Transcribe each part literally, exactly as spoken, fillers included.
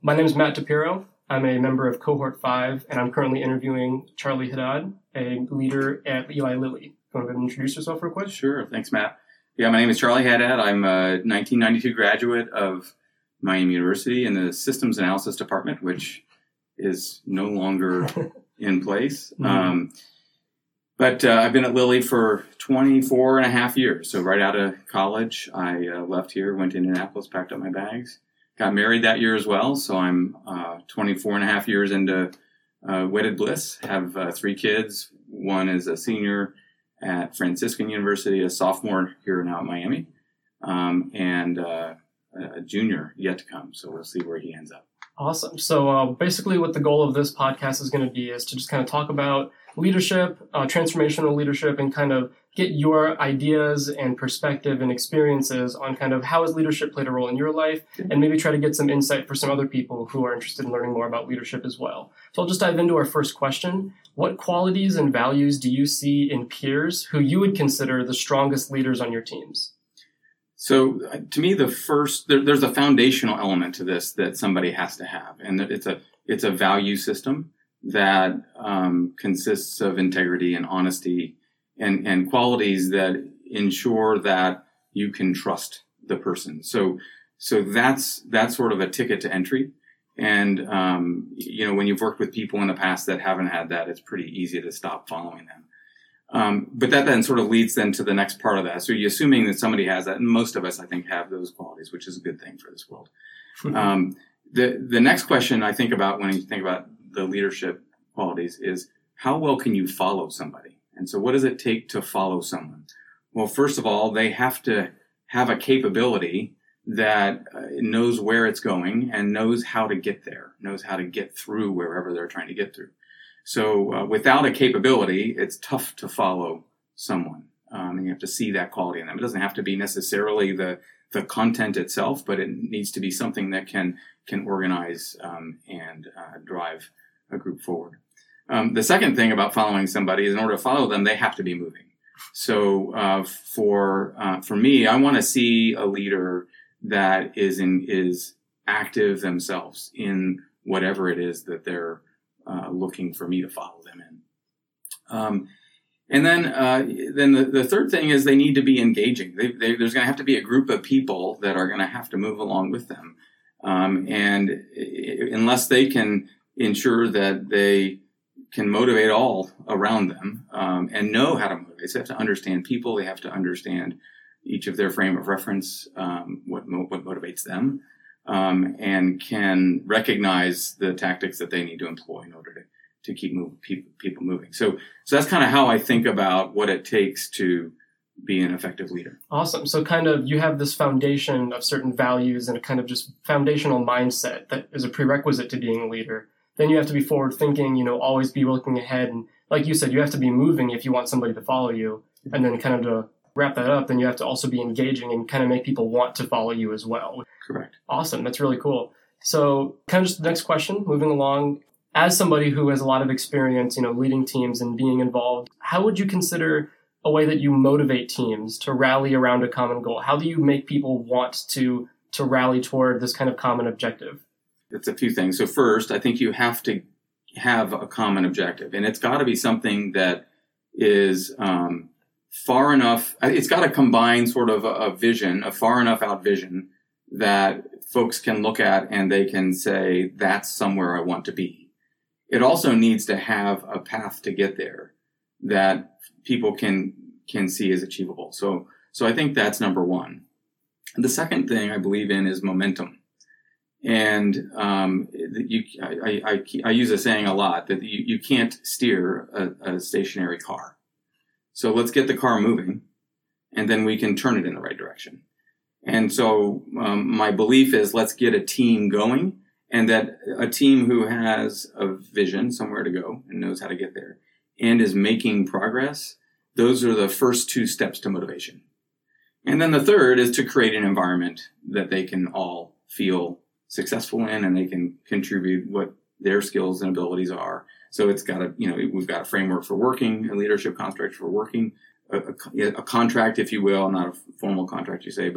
My name is Matt DePiro. I'm a member of Cohort five, and I'm currently interviewing Charlie Haddad, a leader at Eli Lilly. You want to go and introduce yourself real quick? Sure. Thanks, Matt. Yeah, my name is Charlie Haddad. I'm a nineteen ninety-two graduate of Miami University in the Systems Analysis Department, which is no longer in place. Mm-hmm. Um, but uh, I've been at Lilly for twenty-four and a half years. So right out of college, I uh, left here, went to Indianapolis, packed up my bags. Got married that year as well, so I'm uh, twenty-four and a half years into uh, wedded bliss. Have uh, three kids. One is a senior at Franciscan University, a sophomore here now at Miami, um, and uh, a junior yet to come. So we'll see where he ends up. Awesome. So uh, basically what the goal of this podcast is going to be is to just kind of talk about leadership, uh, transformational leadership, and kind of get your ideas and perspective and experiences on kind of how has leadership played a role in your life, and maybe try to get some insight for some other people who are interested in learning more about leadership as well. So I'll just dive into our first question. What qualities and values do you see in peers who you would consider the strongest leaders on your teams? So uh, to me, the first, there, there's a foundational element to this that somebody has to have, and it's a it's a value system that um, consists of integrity and honesty and, and qualities that ensure that you can trust the person. So, so that's, that's sort of a ticket to entry. And, um, you know, when you've worked with people in the past that haven't had that, it's pretty easy to stop following them. Um, but that then sort of leads then to the next part of that. So you're assuming that somebody has that, and most of us, I think, have those qualities, which is a good thing for this world. um, the, the next question I think about when you think about the leadership qualities is how well can you follow somebody? And so what does it take to follow someone? Well, first of all, they have to have a capability that uh, knows where it's going and knows how to get there, knows how to get through wherever they're trying to get through. So uh, without a capability, it's tough to follow someone. Um, and you have to see that quality in them. It doesn't have to be necessarily the the content itself, but it needs to be something that can can organize um, and uh, drive a group forward. Um, the second thing about following somebody is in order to follow them, they have to be moving. So uh, for uh, for me, I want to see a leader that is in is active themselves in whatever it is that they're uh, looking for me to follow them in. Um, and then uh, then the, the third thing is they need to be engaging. They, they, there's going to have to be a group of people that are going to have to move along with them. Um, and it, unless they can ensure that they can motivate all around them um, and know how to motivate. So they have to understand people. They have to understand each of their frame of reference, um, what mo- what motivates them, um, and can recognize the tactics that they need to employ in order to, to keep move, people, people moving. So, so that's kind of how I think about what it takes to be an effective leader. Awesome. So kind of you have this foundation of certain values and a kind of just foundational mindset that is a prerequisite to being a leader. Then you have to be forward thinking, you know, always be looking ahead. And like you said, you have to be moving if you want somebody to follow you. And then kind of to wrap that up, then you have to also be engaging and kind of make people want to follow you as well. Correct. Awesome. That's really cool. So kind of just the next question, moving along. As somebody who has a lot of experience, you know, leading teams and being involved, how would you consider a way that you motivate teams to rally around a common goal? How do you make people want to to rally toward this kind of common objective? It's a few things. So first, I think you have to have a common objective, and it's got to be something that is um, far enough. It's got to combine sort of a, a vision, a far enough out vision that folks can look at and they can say, that's somewhere I want to be. It also needs to have a path to get there that people can can see as achievable. So, so I think that's number one. The second thing I believe in is momentum. And um, you, I, I, I use a saying a lot that you, you can't steer a, a stationary car. So let's get the car moving, and then we can turn it in the right direction. And so um, my belief is let's get a team going, and that a team who has a vision, somewhere to go, and knows how to get there, and is making progress, those are the first two steps to motivation. And then the third is to create an environment that they can all feel successful in, and they can contribute what their skills and abilities are. So it's got a, you know, we've got a framework for working, a leadership construct for working, a, a, a contract, if you will, not a formal contract, you say, but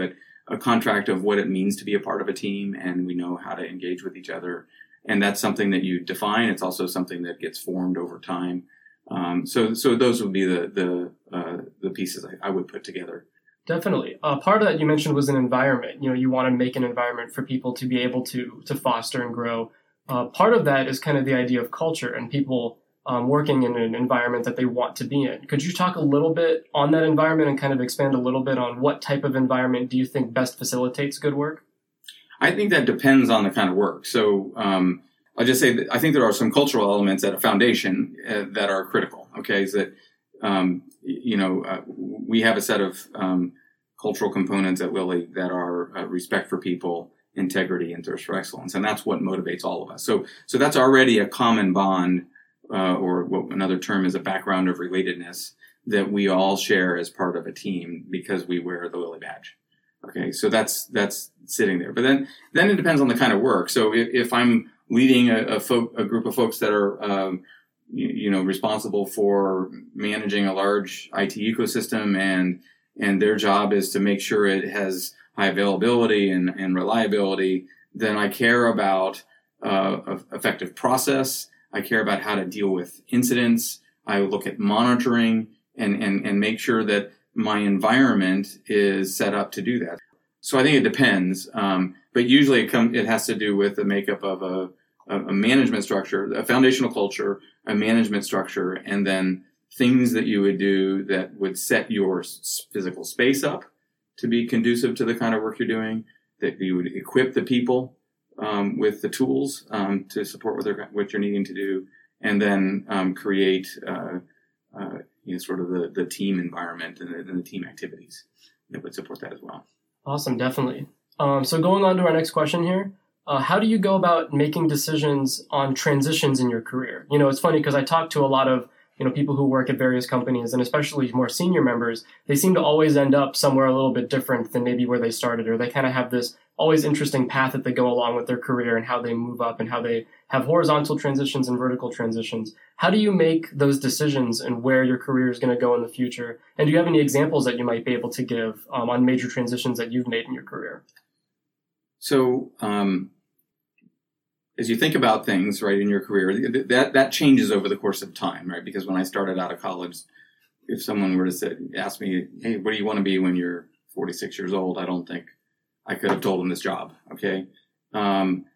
a contract of what it means to be a part of a team, and we know how to engage with each other. And that's something that you define. It's also something that gets formed over time. Um, so, so those would be the the uh, the pieces I, I would put together. Definitely. Uh, part of that you mentioned was an environment. You know, you want to make an environment for people to be able to to foster and grow. Uh, part of that is kind of the idea of culture and people um, working in an environment that they want to be in. Could you talk a little bit on that environment and kind of expand a little bit on what type of environment do you think best facilitates good work? I think that depends on the kind of work. So um, I'll just say that I think there are some cultural elements at a foundation uh, that are critical. Okay, is that um, you know uh, we have a set of um, cultural components at Lilly that are uh, respect for people, integrity, and thirst for excellence, and that's what motivates all of us. So so that's already a common bond. Uh, or what another term is a background of relatedness that we all share as part of a team because we wear the Lilly badge. Okay, so that's that's sitting there. But then then it depends on the kind of work. So if, if I'm leading a, a, folk, a group of folks that are um, you, you know responsible for managing a large I T ecosystem, and and their job is to make sure it has high availability and, and reliability, then I care about uh, effective process. I care about how to deal with incidents. I look at monitoring and, and, and make sure that my environment is set up to do that. So I think it depends. Um, but usually it comes, it has to do with the makeup of a, a management structure, a foundational culture, a management structure, and then things that you would do that would set your physical space up to be conducive to the kind of work you're doing, that you would equip the people Um, with the tools um, to support what they're what you're needing to do, and then um, create uh, uh, you know sort of the, the team environment and the, and the team activities that would support that as well. Awesome, definitely. Um, so going on to our next question here, uh, how do you go about making decisions on transitions in your career? You know, it's funny because I talk to a lot of you know people who work at various companies, and especially more senior members. They seem to always end up somewhere a little bit different than maybe where they started, or they kind of have this always interesting path that they go along with their career and how they move up and how they have horizontal transitions and vertical transitions. How do you make those decisions and where your career is going to go in the future? And do you have any examples that you might be able to give um, on major transitions that you've made in your career? So um, as you think about things, right, in your career, that, that changes over the course of time, right? Because when I started out of college, if someone were to say, ask me, hey, what do you want to be when you're forty-six years old? I don't think I could have told them this job. Okay. Um,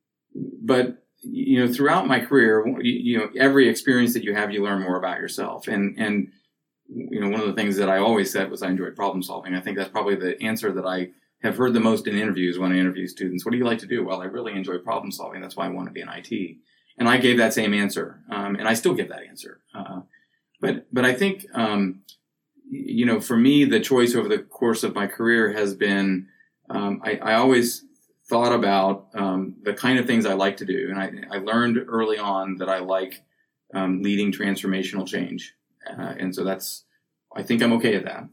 but, you know, throughout my career, you, you know, every experience that you have, you learn more about yourself. And, and, you know, one of the things that I always said was I enjoyed problem solving. I think that's probably the answer that I have heard the most in interviews when I interview students. What do you like to do? Well, I really enjoy problem solving. That's why I want to be in I T. And I gave that same answer. Um, and I still give that answer. Uh, but, but I think, um, you know, for me, the choice over the course of my career has been, Um, I, I always thought about um, the kind of things I like to do. And I, I learned early on that I like um, leading transformational change. Uh, and so that's, I think I'm okay at that.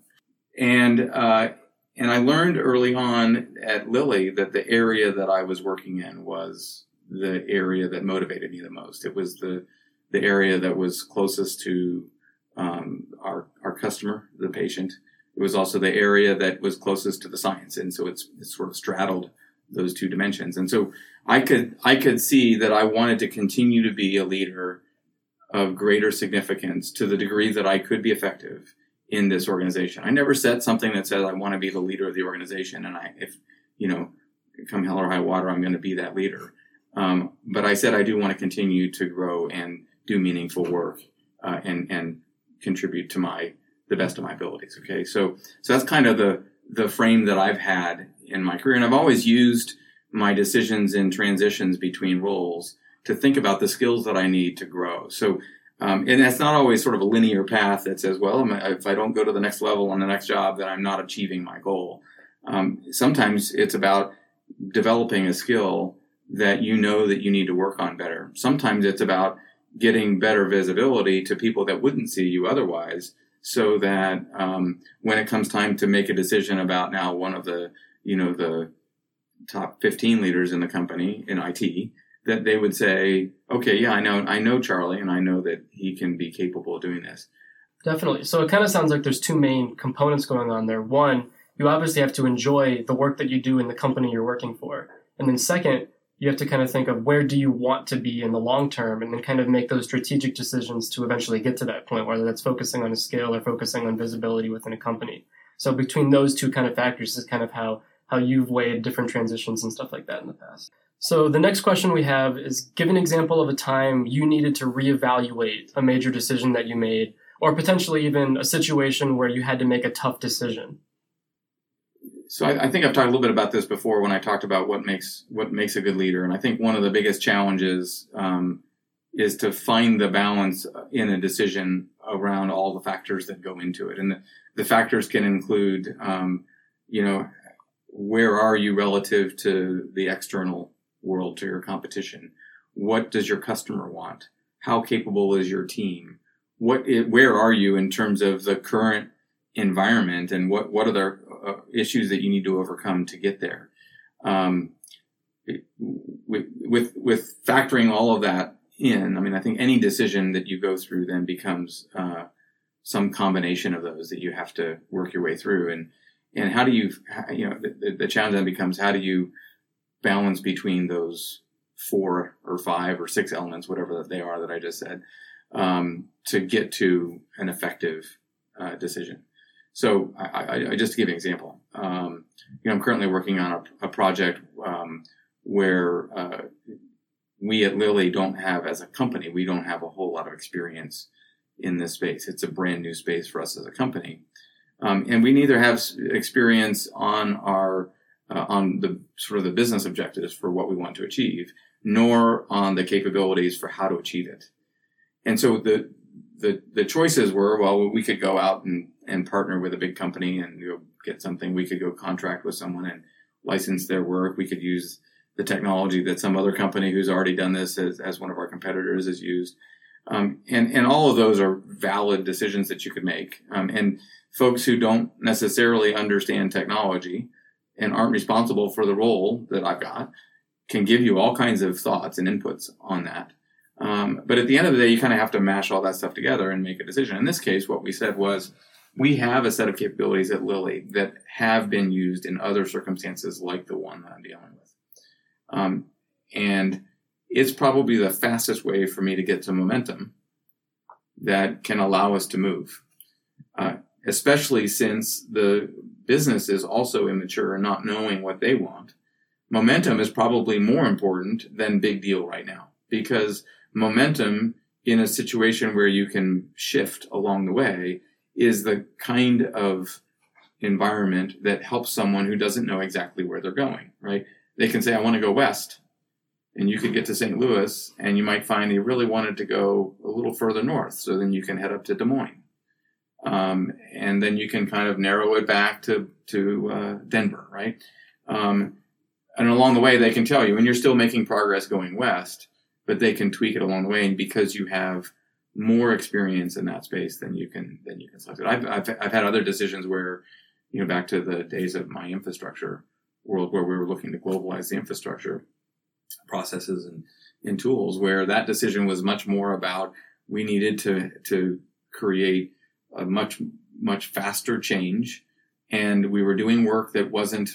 And, uh, and I learned early on at Lilly that the area that I was working in was the area that motivated me the most. It was the, the area that was closest to um, our, our customer, the patient. It was also the area that was closest to the science. And so it's, it's sort of straddled those two dimensions. And so I could, I could see that I wanted to continue to be a leader of greater significance to the degree that I could be effective in this organization. I never set something that said I want to be the leader of the organization. And I, if, you know, come hell or high water, I'm going to be that leader. Um, but I said I do want to continue to grow and do meaningful work, uh, and, and contribute to my, the best of my abilities. Okay. So, so that's kind of the, the frame that I've had in my career. And I've always used my decisions and transitions between roles to think about the skills that I need to grow. So, um, and that's not always sort of a linear path that says, well, if I don't go to the next level on the next job, then I'm not achieving my goal. Um, sometimes it's about developing a skill that you know that you need to work on better. Sometimes it's about getting better visibility to people that wouldn't see you otherwise, so that um, when it comes time to make a decision about now one of the, you know, the top fifteen leaders in the company in I T, that they would say, okay, yeah, I know, I know Charlie, and I know that he can be capable of doing this. Definitely. So it kind of sounds like there's two main components going on there. One, you obviously have to enjoy the work that you do in the company you're working for. And then second, you have to kind of think of where do you want to be in the long term, and then kind of make those strategic decisions to eventually get to that point, whether that's focusing on a skill or focusing on visibility within a company. So between those two kind of factors is kind of how, how you've weighed different transitions and stuff like that in the past. So the next question we have is, give an example of a time you needed to reevaluate a major decision that you made, or potentially even a situation where you had to make a tough decision. So I, I think I've talked a little bit about this before when I talked about what makes what makes a good leader. And I think one of the biggest challenges um, is to find the balance in a decision around all the factors that go into it. And the, the factors can include, um, you know, where are you relative to the external world, to your competition? What does your customer want? How capable is your team? What, where are you in terms of the current environment, and what, what are the uh, issues that you need to overcome to get there? Um, with, with, with factoring all of that in, I mean, I think any decision that you go through then becomes, uh, some combination of those that you have to work your way through. And, and how do you, you know, the, the challenge then becomes, how do you balance between those four or five or six elements, whatever that they are that I just said, um, to get to an effective, uh, decision. So I, I, I just to give you an example, um, you know, I'm currently working on a, a project, um, where, uh, we at Lilly don't have, as a company, we don't have a whole lot of experience in this space. It's a brand new space for us as a company. Um, and we neither have experience on our, uh, on the sort of the business objectives for what we want to achieve, nor on the capabilities for how to achieve it. And so the, the, the choices were, well, we could go out and, and partner with a big company and go get something. We could go contract with someone and license their work. We could use the technology that some other company who's already done this as, as one of our competitors has used. Um, and, and all of those are valid decisions that you could make. Um, and folks who don't necessarily understand technology and aren't responsible for the role that I've got can give you all kinds of thoughts and inputs on that. Um, but at the end of the day, you kind of have to mash all that stuff together and make a decision. In this case, what we said was, we have a set of capabilities at Lilly that have been used in other circumstances like the one that I'm dealing with. Um, and it's probably the fastest way for me to get to momentum that can allow us to move, uh, especially since the business is also immature and not knowing what they want. Momentum is probably more important than big deal right now, because momentum in a situation where you can shift along the way is the kind of environment that helps someone who doesn't know exactly where they're going, right? They can say, I want to go west. And you could get to Saint Louis, and you might find you really wanted to go a little further north. So then you can head up to Des Moines. Um, and then you can kind of narrow it back to, to uh, Denver, right? Um, and along the way, they can tell you, and you're still making progress going west, but they can tweak it along the way. And because you have more experience in that space, then you can, then you can select it. I've, I've, I've had other decisions where, you know, back to the days of my infrastructure world where we were looking to globalize the infrastructure processes and, and tools, where that decision was much more about, we needed to, to create a much, much faster change. And we were doing work that wasn't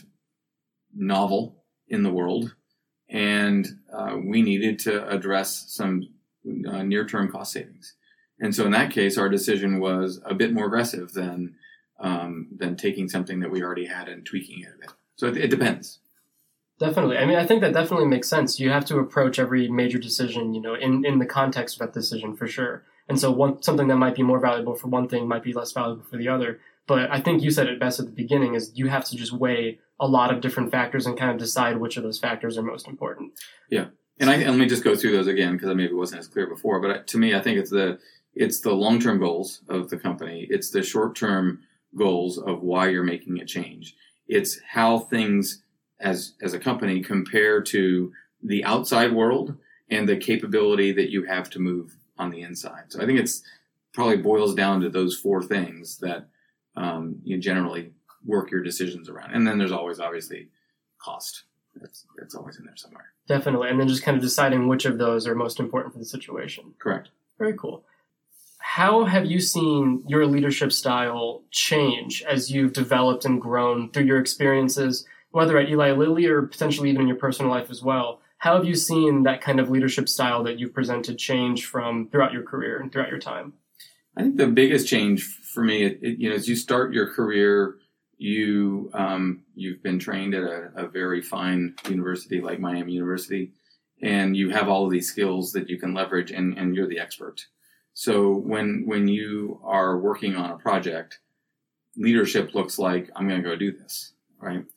novel in the world. And, uh, we needed to address some uh, near-term cost savings. And so in that case, our decision was a bit more aggressive than, um, than taking something that we already had and tweaking it a bit. So it, it depends. Definitely. I mean, I think that definitely makes sense. You have to approach every major decision, you know, in, in the context of that decision for sure. And so one, something that might be more valuable for one thing might be less valuable for the other. But I think you said it best at the beginning, is you have to just weigh a lot of different factors and kind of decide which of those factors are most important. Yeah. And I, and let me just go through those again, because I maybe wasn't as clear before. But to me, I think it's the, it's the long-term goals of the company. It's the short-term goals of why you're making a change. It's how things as, as a company compare to the outside world and the capability that you have to move on the inside. So I think it's probably boils down to those four things that, um, you generally work your decisions around. And then there's always obviously cost. That's, that's always in there somewhere. Definitely. And then just kind of deciding which of those are most important for the situation. Correct. Very cool. how have you seen your leadership style change as you've developed and grown through your experiences, whether at Eli Lilly or potentially even in your personal life as well? How have you seen that kind of leadership style that you've presented change from throughout your career and throughout your time? I think the biggest change for me, it, it, you know, as you start your career, you um, you've been trained at a, a very fine university like Miami University, and you have all of these skills that you can leverage, and, and you're the expert. So when when you are working on a project, leadership looks like, I'm going to go do this, right?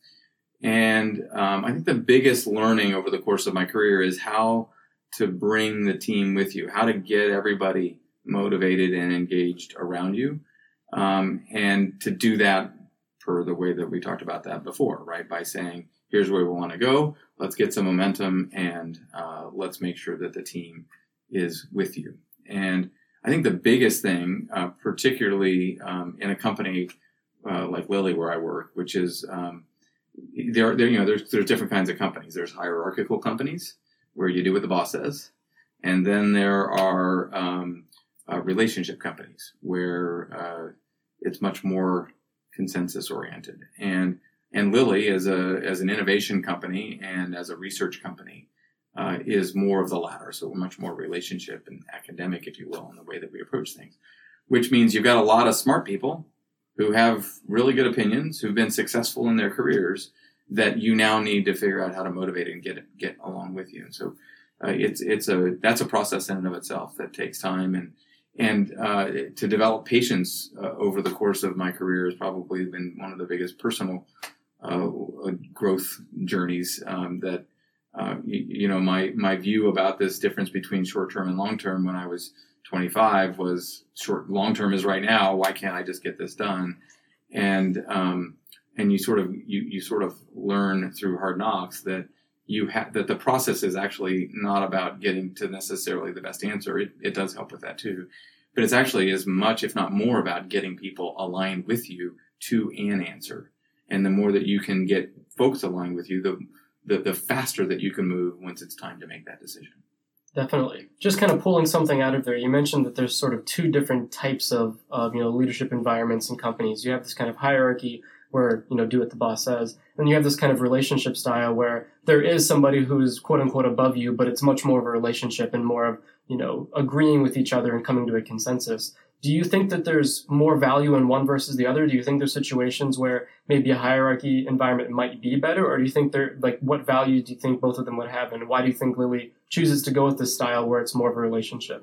And um, I think the biggest learning over the course of my career is how to bring the team with you, how to get everybody motivated and engaged around you, um, and to do that per the way that we talked about that before, right? By saying, here's where we want to go, let's get some momentum, and uh, let's make sure that the team is with you. And I think the biggest thing, uh, particularly um, in a company uh, like Lilly where I work, which is um, there, there, you know, there's there's different kinds of companies. There's hierarchical companies where you do what the boss says, and then there are um, uh, relationship companies where uh, it's much more consensus oriented. And and Lilly, as a as an innovation company and as a research company, Uh, is more of the latter, so much more relationship and academic, if you will, in the way that we approach things, which means you've got a lot of smart people who have really good opinions, who've been successful in their careers, that you now need to figure out how to motivate and get get along with you. And so uh, it's it's a that's a process in and of itself that takes time, and and uh, to develop patience uh, over the course of my career has probably been one of the biggest personal uh, growth journeys um, that. Uh, you, you know, my, my view about this difference between short-term and long-term when I was twenty-five was short, long-term is right now. Why can't I just get this done? And, um, and you sort of, you, you sort of learn through hard knocks that you have, that the process is actually not about getting to necessarily the best answer. It, it does help with that too, but it's actually as much, if not more, about getting people aligned with you to an answer. And the more that you can get folks aligned with you, the The, the faster that you can move once it's time to make that decision. Definitely. Just kind of pulling something out of there. You mentioned that there's sort of two different types of, of you know, leadership environments and companies. You have this kind of hierarchy where, you know, do what the boss says. And you have this kind of relationship style where there is somebody who's quote unquote above you, but it's much more of a relationship and more of, you know, agreeing with each other and coming to a consensus. Do you think that there's more value in one versus the other? Do you think there's situations where maybe a hierarchy environment might be better? Or do you think there, like, what values do you think both of them would have? And why do you think Lilly chooses to go with this style where it's more of a relationship?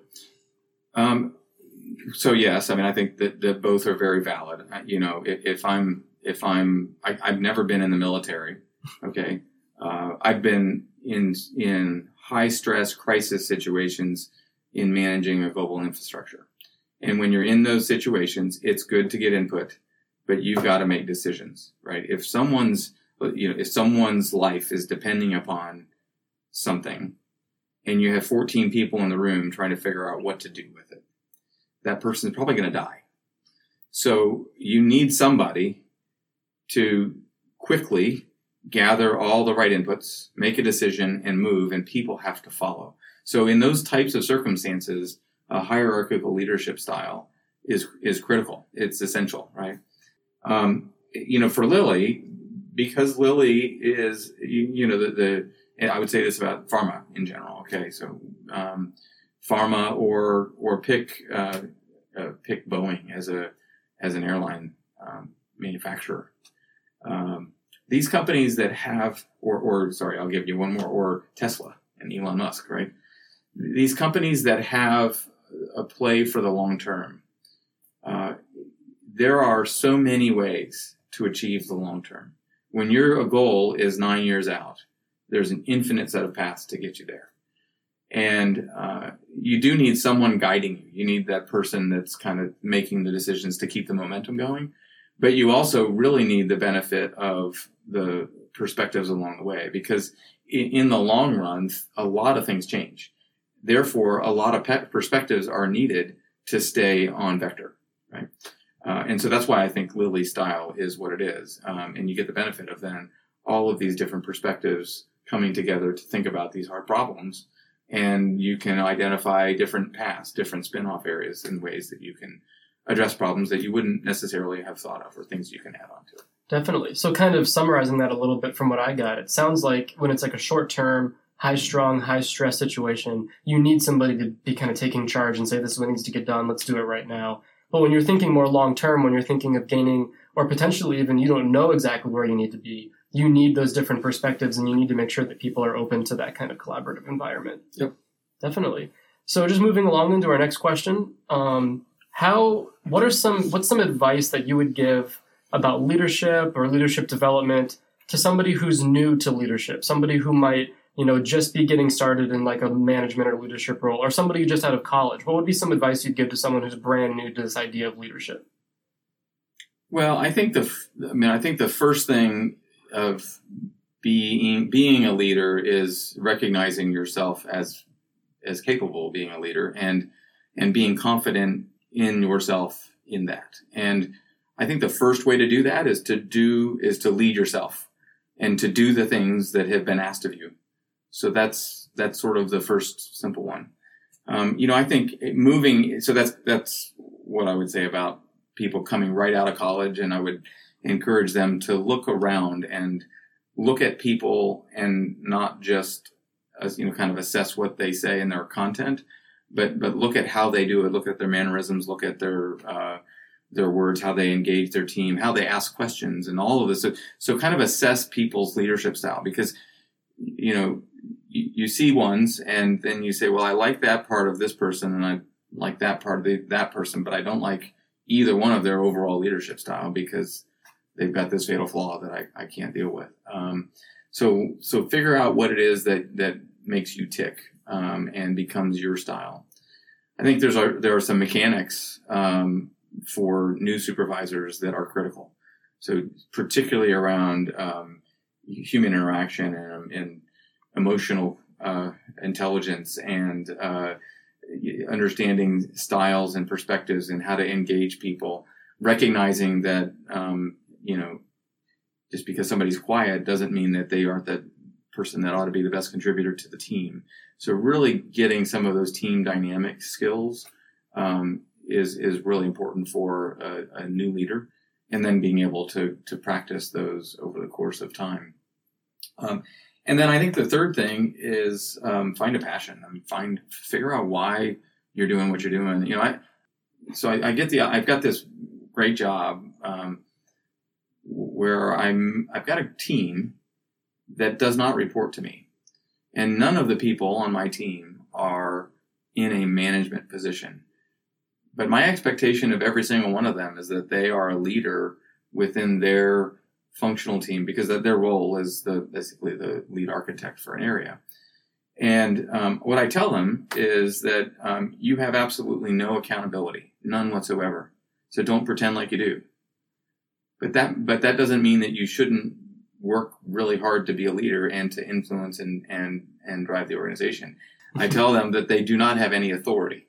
Um, so yes, I mean, I think that, that both are very valid. You know, if, if I'm, if I'm, I, I've never been in the military. Okay. Uh, I've been in, in high stress crisis situations in managing a global infrastructure. And when you're in those situations, it's good to get input, but you've got to make decisions, right? If someone's, you know, if someone's life is depending upon something and you have fourteen people in the room trying to figure out what to do with it, that person's probably going to die. So you need somebody to quickly gather all the right inputs, make a decision, and move, and people have to follow. So in those types of circumstances, a hierarchical leadership style is is critical. It's essential, right? Um, you know, for Lilly, because Lilly is, you, you know, the, the I would say this about pharma in general. Okay, so um, pharma or or pick uh, uh, pick Boeing as a as an airline um, manufacturer. Um, these companies that have, or or sorry, I'll give you one more, or Tesla and Elon Musk, right? These companies that have a play for the long term. Uh, there are so many ways to achieve the long term. When your goal is nine years out, there's an infinite set of paths to get you there. And uh, you do need someone guiding you. You need that person that's kind of making the decisions to keep the momentum going. But you also really need the benefit of the perspectives along the way, because in, in the long run, a lot of things change. Therefore, a lot of pe- perspectives are needed to stay on vector, right? Uh, and so that's why I think Lilly style is what it is. Um, and you get the benefit of then all of these different perspectives coming together to think about these hard problems and you can identify different paths, different spin-off areas and ways that you can address problems that you wouldn't necessarily have thought of or things you can add on to it. Definitely. So kind of summarizing that a little bit from what I got, it sounds like when it's like a short-term, high-strung, high-stress situation, you need somebody to be kind of taking charge and say, this is what needs to get done, let's do it right now. But when you're thinking more long-term, when you're thinking of gaining, or potentially even you don't know exactly where you need to be, you need those different perspectives and you need to make sure that people are open to that kind of collaborative environment. Yep. Definitely. So just moving along into our next question, um, how, what are some, what's some advice that you would give about leadership or leadership development to somebody who's new to leadership, somebody who might, you know, just be getting started in like a management or leadership role, or somebody who's just out of college? What would be some advice you'd give to someone who's brand new to this idea of leadership? Well, I think the, I mean, I think the first thing of being, being a leader is recognizing yourself as, as capable of being a leader and, and being confident in yourself in that. And I think the first way to do that is to do, is to lead yourself and to do the things that have been asked of you. So that's, that's sort of the first simple one. Um, you know, I think moving, so that's, that's what I would say about people coming right out of college. And I would encourage them to look around and look at people and not just, as, you know, kind of assess what they say in their content, but, but look at how they do it, look at their mannerisms, look at their, uh, their words, how they engage their team, how they ask questions and all of this. So, so kind of assess people's leadership style because, you know, you, you see ones and then you say, well, I like that part of this person and I like that part of the, that person, but I don't like either one of their overall leadership style because they've got this fatal flaw that I, I can't deal with. Um, so, so figure out what it is that, that makes you tick, um, and becomes your style. I think there's a, there are some mechanics, um, for new supervisors that are critical. So particularly around um, human interaction and, and emotional uh, intelligence and uh, understanding styles and perspectives and how to engage people, recognizing that, um, you know, just because somebody's quiet doesn't mean that they aren't the person that ought to be the best contributor to the team. So really getting some of those team dynamic skills um, is is really important for a, a new leader, and then being able to to practice those over the course of time. Um, and then I think the third thing is um, find a passion. I mean, find figure out why you're doing what you're doing. You know, I so I, I get the I've got this great job um, where I'm I've got a team that does not report to me, and none of the people on my team are in a management position. But my expectation of every single one of them is that they are a leader within their functional team because their role is the basically the lead architect for an area. And um, what I tell them is that um, you have absolutely no accountability, none whatsoever. So don't pretend like you do. But that but that doesn't mean that you shouldn't work really hard to be a leader and to influence and and and drive the organization. I tell them that they do not have any authority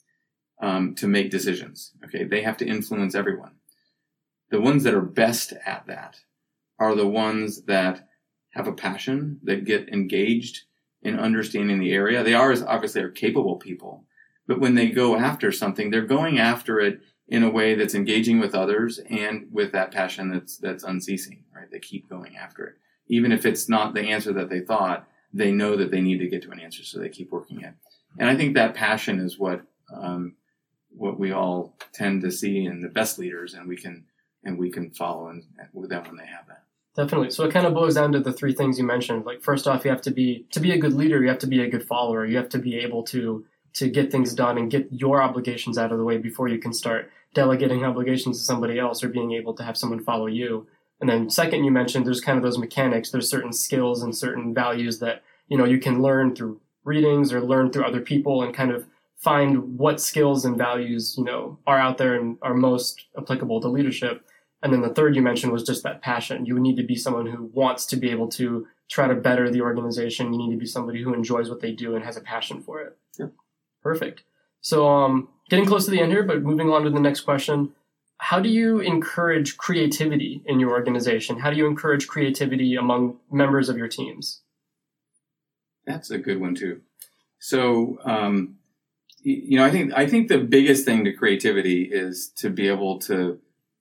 Um, to make decisions. Okay, they have to influence everyone. The ones that are best at that are the ones that have a passion, that get engaged in understanding the area. They are obviously are capable people, but when they go after something, they're going after it in a way that's engaging with others and with that passion that's that's unceasing. Right, they keep going after it, even if it's not the answer that they thought. They know that they need to get to an answer, so they keep working it. And I think that passion is what. Um, what we all tend to see in the best leaders, and we can and we can follow in, with them when they have that. Definitely. So it kind of boils down to the three things you mentioned. Like, first off, you have to be to be a good leader, you have to be a good follower. You have to be able to to get things done and get your obligations out of the way before you can start delegating obligations to somebody else or being able to have someone follow you. And then second, you mentioned there's kind of those mechanics. There's certain skills and certain values that, you know, you can learn through readings or learn through other people and kind of find what skills and values, you know, are out there and are most applicable to leadership. And then the third you mentioned was just that passion. You need to be someone who wants to be able to try to better the organization. You need to be somebody who enjoys what they do and has a passion for it. Yeah. Perfect. So um, getting close to the end here, but moving on to the next question. How do you encourage creativity in your organization? How do you encourage creativity among members of your teams? That's a good one too. So, um, you know, I think I think the biggest thing to creativity is to be able to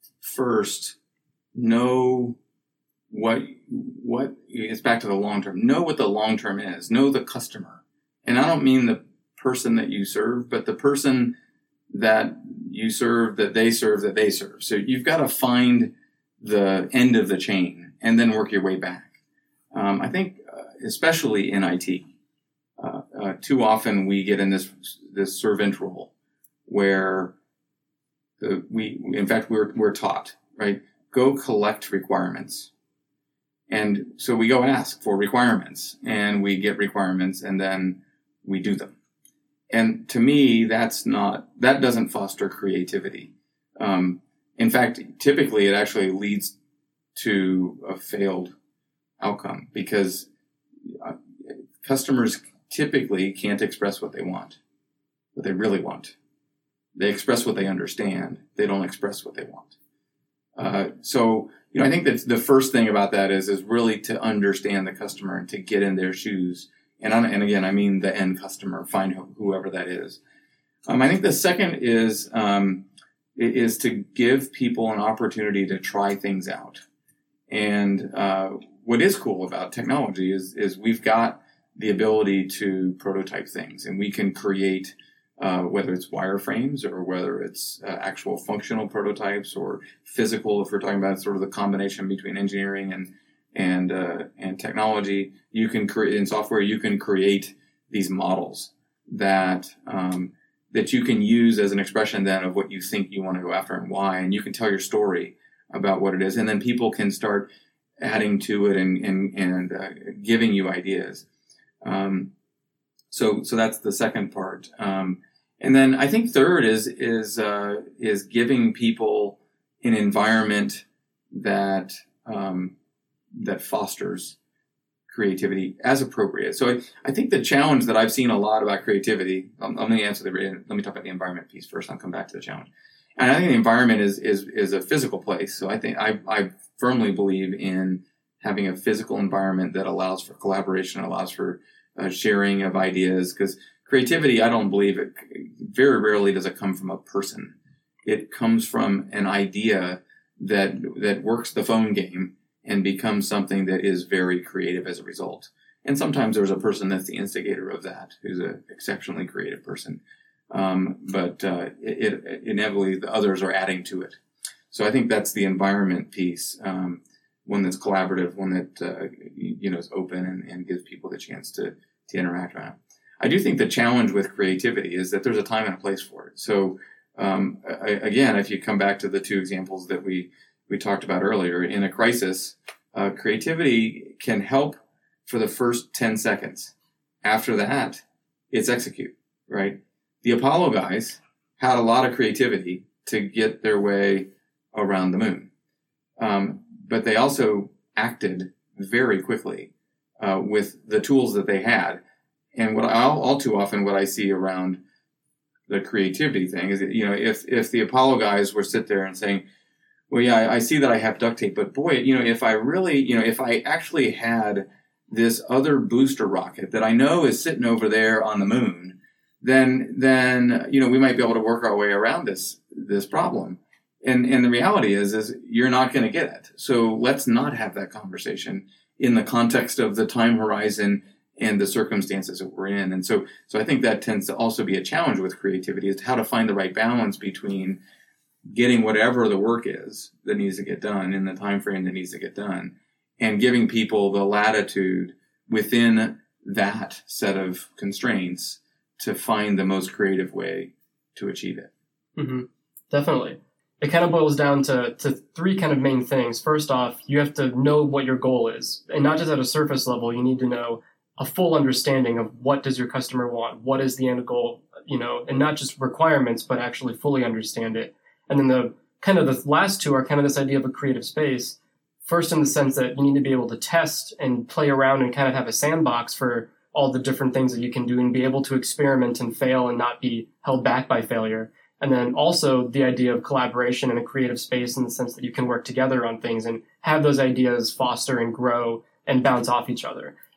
first know what what it's back to the long term. Know what the long term is. Know the customer, and I don't mean the person that you serve, but the person that you serve, that they serve, that they serve. So you've got to find the end of the chain and then work your way back. Um, I think, uh, especially in I T, uh, uh, too often we get in this this servant role where the, we, in fact, we're we're taught, right? Go collect requirements, and so we go ask for requirements, and we get requirements, and then we do them. And to me, that's not, that doesn't foster creativity. Um, in fact, typically it actually leads to a failed outcome because uh, customers typically can't express what they want, what they really want. They express what they understand. They don't express what they want. Uh, so, you know, I think that the first thing about that is, is really to understand the customer and to get in their shoes. And, I'm, and again, I mean the end customer, find wh- whoever that is. Um, I think the second is um, is to give people an opportunity to try things out. And uh, what is cool about technology is is we've got the ability to prototype things, and we can create uh, whether it's wireframes or whether it's uh, actual functional prototypes or physical. If we're talking about sort of the combination between engineering and and uh, and technology, you can create in software. You can create these models that um, that you can use as an expression then of what you think you want to go after and why, and you can tell your story about what it is, and then people can start adding to it and and and uh, giving you ideas. Um, so so that's the second part, um, and then I think third is is uh, is giving people an environment that um, that fosters creativity as appropriate. So I, I think the challenge that I've seen a lot about creativity, um, let me answer the, let me talk about the environment piece first, I'll come back to the challenge. And I think the environment is, is, is a physical place. So I think, I, I firmly believe in having a physical environment that allows for collaboration, allows for uh, sharing of ideas, because creativity, I don't believe it, very rarely does it come from a person. It comes from an idea that, that works the phone game and becomes something that is very creative as a result. And sometimes there's a person that's the instigator of that, who's an exceptionally creative person. Um, but uh, it, it, inevitably, the others are adding to it. So I think that's the environment piece, um, one that's collaborative, one that uh, you know is open and, and gives people the chance to to interact on it. I do think the challenge with creativity is that there's a time and a place for it. So um, I, again, if you come back to the two examples that we we talked about earlier, in a crisis, uh, creativity can help for the first ten seconds. After that, it's execute, right? The Apollo guys had a lot of creativity to get their way around the moon. Um, but they also acted very quickly uh, with the tools that they had. And what I, all, all too often, what I see around the creativity thing is that, you know, if, if the Apollo guys were sit there and saying, well, yeah, I, I see that I have duct tape, but boy, you know, if I really, you know, if I actually had this other booster rocket that I know is sitting over there on the moon, then, then, you know, we might be able to work our way around this, this problem. And, and the reality is, is you're not going to get it. So let's not have that conversation in the context of the time horizon and the circumstances that we're in. And so, so I think that tends to also be a challenge with creativity, is how to find the right balance between getting whatever the work is that needs to get done in the time frame that needs to get done, and giving people the latitude within that set of constraints to find the most creative way to achieve it. Mm-hmm. Definitely. It kind of boils down to, to three kind of main things. First off, you have to know what your goal is. And not just at a surface level, you need to know a full understanding of what does your customer want, what is the end goal, you know, and not just requirements, but actually fully understand it. And then the kind of the last two are kind of this idea of a creative space. First, in the sense that you need to be able to test and play around and kind of have a sandbox for all the different things that you can do and be able to experiment and fail and not be held back by failure. And then also the idea of collaboration in a creative space in the sense that you can work together on things and have those ideas foster and grow and bounce off each other.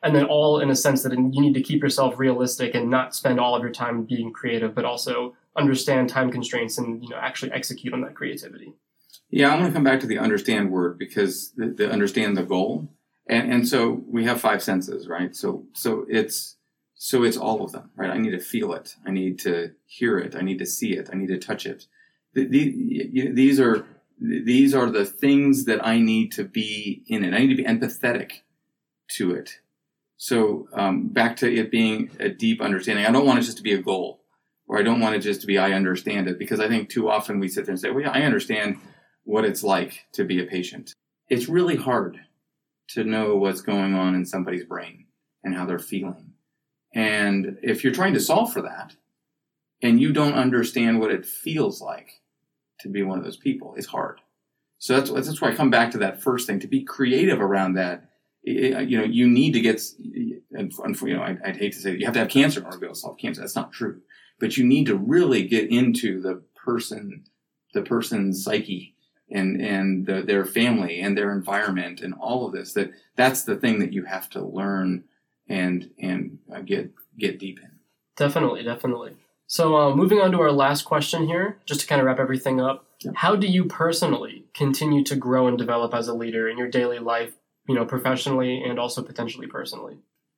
and then all in a sense that you need to keep yourself realistic and not spend all of your time being creative, but also understand time constraints and, you know, actually execute on that creativity. Yeah, I want to come back to the understand word, because the, the understand the goal. And, and so we have five senses, right? So, so it's, so it's all of them, right? I need to feel it. I need to hear it. I need to see it. I need to touch it. The, the, these are, these are the things that I need to be in it. I need to be empathetic to it. So, um, back to it being a deep understanding. I don't want it just to be a goal, or I don't want it just to be, I understand it, because I think too often we sit there and say, well, yeah, I understand what it's like to be a patient. It's really hard to know what's going on in somebody's brain and how they're feeling. And if you're trying to solve for that and you don't understand what it feels like to be one of those people, it's hard. So that's, that's why I come back to that first thing, to be creative around that. It, you know, you need to get, and you know, I'd, I'd hate to say you have to have cancer in order to be able to solve cancer. That's not true. But you need to really get into the person, the person's psyche, and and the, their family and their environment and all of this. That that's the thing that you have to learn and and uh, get get deep in. Definitely, definitely. So uh, moving on to our last question here, just to kind of wrap everything up. Yep. How do you personally continue to grow and develop as a leader in your daily life, you know, professionally and also potentially personally?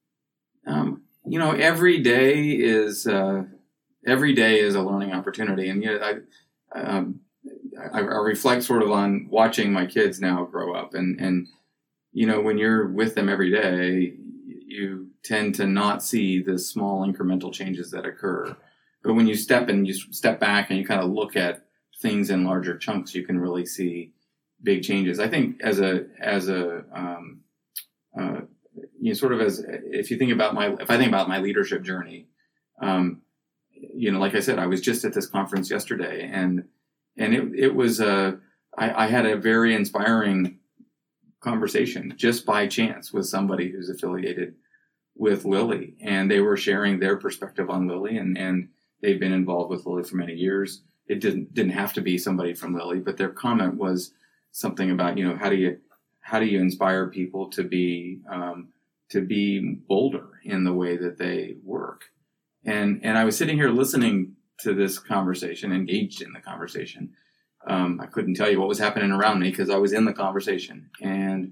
Um, you know, every day is uh, every day is a learning opportunity, and you know, I. Um, I, I reflect sort of on watching my kids now grow up, and, and, you know, when you're with them every day, you tend to not see the small incremental changes that occur. But when you step and you step back and you kind of look at things in larger chunks, you can really see big changes. I think as a, as a, um, uh, you know, sort of as, if you think about my, if I think about my leadership journey, um, you know, like I said, I was just at this conference yesterday, and And it, it was, uh, I, I had a very inspiring conversation just by chance with somebody who's affiliated with Lilly. And they were sharing their perspective on Lilly, and, and they've been involved with Lilly for many years. It didn't, didn't have to be somebody from Lilly, but their comment was something about, you know, how do you, how do you inspire people to be, um, to be bolder in the way that they work? And, and I was sitting here listening to this conversation, engaged in the conversation. Um, I couldn't tell you what was happening around me because I was in the conversation, and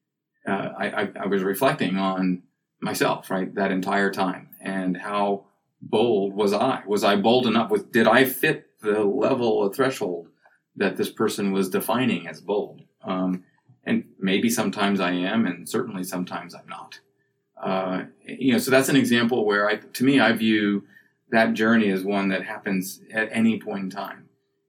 uh, I, I, I was reflecting on myself, right, that entire time, and how bold was I? Was I bold enough? Was, did I fit the level of threshold that this person was defining as bold? Um, and maybe sometimes I am, and certainly sometimes I'm not. Uh, you know, so that's an example where I, to me, I view that journey is one that happens at any point in time.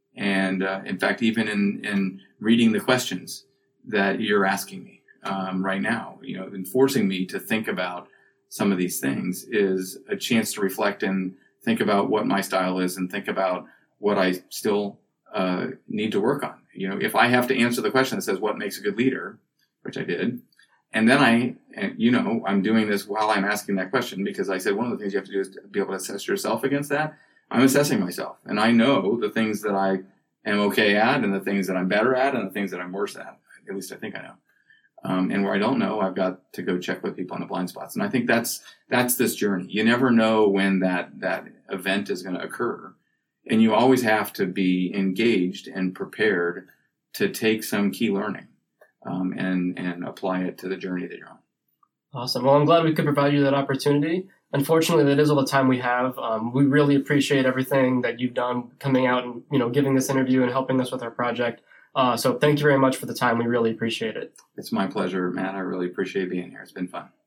And uh, in fact, even in, in reading the questions that you're asking me um, right now, you know, and forcing me to think about some of these things is a chance to reflect and think about what my style is, and think about what I still uh, need to work on. You know, if I have to answer the question that says what makes a good leader, which I did, and then I, and you know, I'm doing this while I'm asking that question, because I said one of the things you have to do is to be able to assess yourself against that. I'm assessing myself, and I know the things that I am okay at, and the things that I'm better at, and the things that I'm worse at. At least I think I know. Um, and where I don't know, I've got to go check with people on the blind spots. And I think that's that's this journey. You never know when that that event is going to occur, and you always have to be engaged and prepared to take some key learning. Um, and, and apply it to the journey that you're on. Awesome. Well, I'm glad we could provide you that opportunity. Unfortunately, that is all the time we have. Um, we really appreciate everything that you've done coming out and, you know, giving this interview and helping us with our project. Uh, so thank you very much for the time. We really appreciate it. It's my pleasure, Matt. I really appreciate being here. It's been fun.